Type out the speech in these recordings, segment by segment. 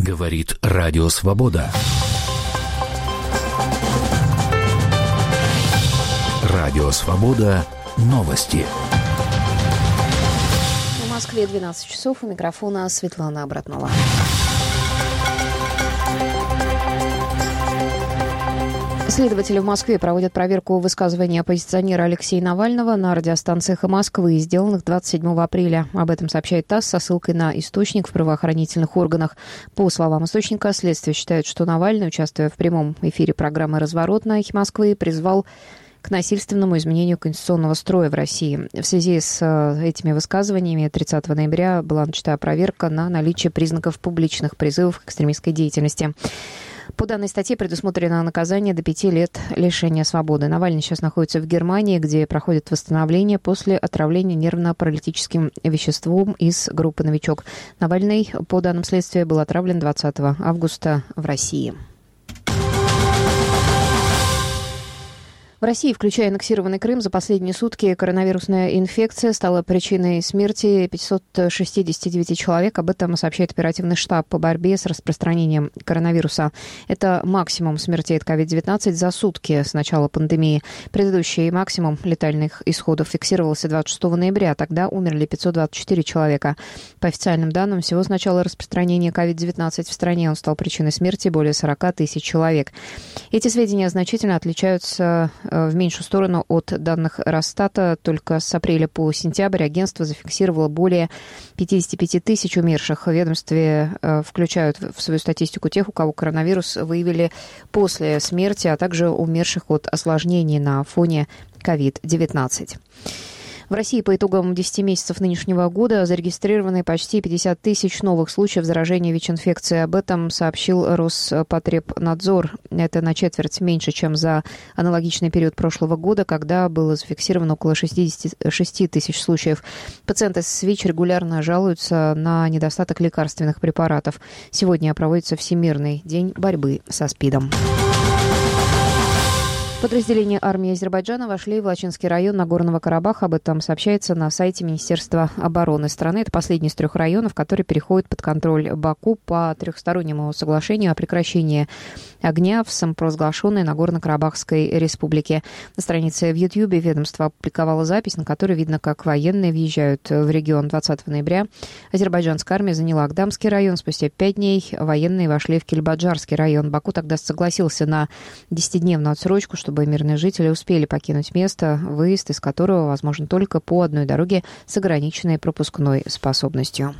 Говорит Радио Свобода. Радио Свобода. Новости. В Москве 12 часов. У микрофона Светлана Абратнова. Следователи в Москве проводят проверку высказываний оппозиционера Алексея Навального на радиостанциях Москвы, сделанных 27 апреля. Об этом сообщает ТАСС со ссылкой на источник в правоохранительных органах. По словам источника, следствие считает, что Навальный, участвуя в прямом эфире программы «Разворот» на «Эхе Москвы», призвал к насильственному изменению конституционного строя в России. В связи с этими высказываниями 30 ноября была начата проверка на наличие признаков публичных призывов к экстремистской деятельности. По данной статье предусмотрено наказание до 5 лет лишения свободы. Навальный сейчас находится в Германии, где проходит восстановление после отравления нервно-паралитическим веществом из группы «Новичок». Навальный, по данным следствия, был отравлен 20 августа в России. В России, включая аннексированный Крым, за последние сутки коронавирусная инфекция стала причиной смерти 569 человек. Об этом сообщает оперативный штаб по борьбе с распространением коронавируса. Это максимум смертей от COVID-19 за сутки с начала пандемии. Предыдущий максимум летальных исходов фиксировался 26 ноября. Тогда умерли 524 человека. По официальным данным, всего с начала распространения COVID-19 в стране он стал причиной смерти более 40 тысяч человек. Эти сведения значительно отличаются в меньшую сторону от данных Росстата. Только с апреля по сентябрь агентство зафиксировало более 55 тысяч умерших. В ведомстве включают в свою статистику тех, у кого коронавирус выявили после смерти, а также умерших от осложнений на фоне COVID-19. В России по итогам 10 месяцев нынешнего года зарегистрированы почти 50 тысяч новых случаев заражения ВИЧ-инфекцией. Об этом сообщил Роспотребнадзор. Это на четверть меньше, чем за аналогичный период прошлого года, когда было зафиксировано около 66 тысяч случаев. Пациенты с ВИЧ регулярно жалуются на недостаток лекарственных препаратов. Сегодня проводится Всемирный день борьбы со СПИДом. Подразделения армии Азербайджана вошли в Лачинский район Нагорного Карабаха. Об этом сообщается на сайте Министерства обороны страны. Это последний из 3 районов, который переходит под контроль Баку по трехстороннему соглашению о прекращении огня в самопровозглашенной Нагорно-Карабахской республике. На странице в Ютьюбе ведомство опубликовало запись, на которой видно, как военные въезжают в регион 20 ноября. Азербайджанская армия заняла Агдамский район. Спустя 5 дней военные вошли в Кельбаджарский район. Баку тогда согласился на 10-дневную отсрочку, чтобы мирные жители успели покинуть место, выезд из которого возможен только по одной дороге с ограниченной пропускной способностью.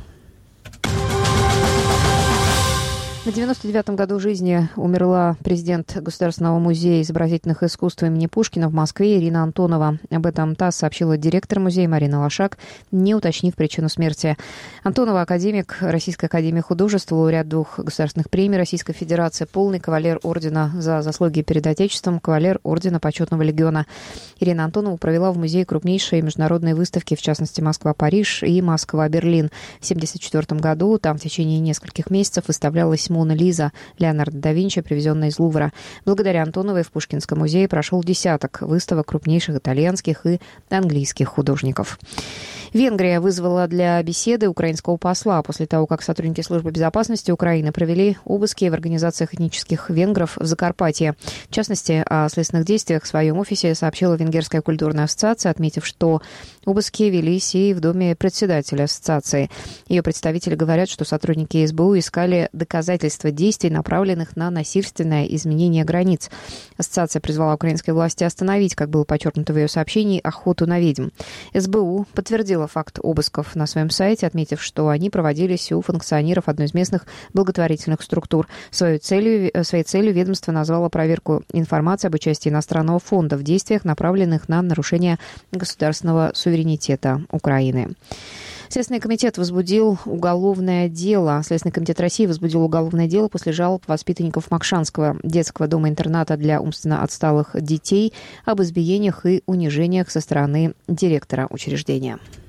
На 99-м году жизни умерла президент Государственного музея изобразительных искусств имени Пушкина в Москве Ирина Антонова. Об этом ТАСС сообщила директор музея Марина Лошак, не уточнив причину смерти. Антонова – академик Российской академии художеств, лауреат 2 государственных премий Российской Федерации, полный кавалер ордена за заслуги перед Отечеством, кавалер ордена Почетного легиона. Ирина Антонова провела в музее крупнейшие международные выставки, в частности Москва-Париж и Москва-Берлин. В 1974 году там в течение нескольких месяцев выставлялась Мона Лиза Леонардо да Винчи, привезенная из Лувра. Благодаря Антоновой в Пушкинском музее прошел десяток выставок крупнейших итальянских и английских художников. Венгрия вызвала для беседы украинского посла после того, как сотрудники службы безопасности Украины провели обыски в организациях этнических венгров в Закарпатье. В частности, о следственных действиях в своем офисе сообщила Венгерская культурная ассоциация, отметив, что обыски велись и в доме председателя ассоциации. Ее представители говорят, что сотрудники СБУ искали доказательства действий, направленных на насильственное изменение границ. Ассоциация призвала украинские власти остановить, как было подчеркнуто в ее сообщении, охоту на ведьм. СБУ подтвердила факт обысков на своем сайте, отметив, что они проводились у функционеров одной из местных благотворительных структур. Своей целью ведомство назвало проверку информации об участии иностранного фонда в действиях, направленных на нарушение государственного суверенитета Украины. Следственный комитет возбудил уголовное дело. Следственный комитет России возбудил уголовное дело после жалоб воспитанников Макшанского детского дома-интерната для умственно отсталых детей об избиениях и унижениях со стороны директора учреждения.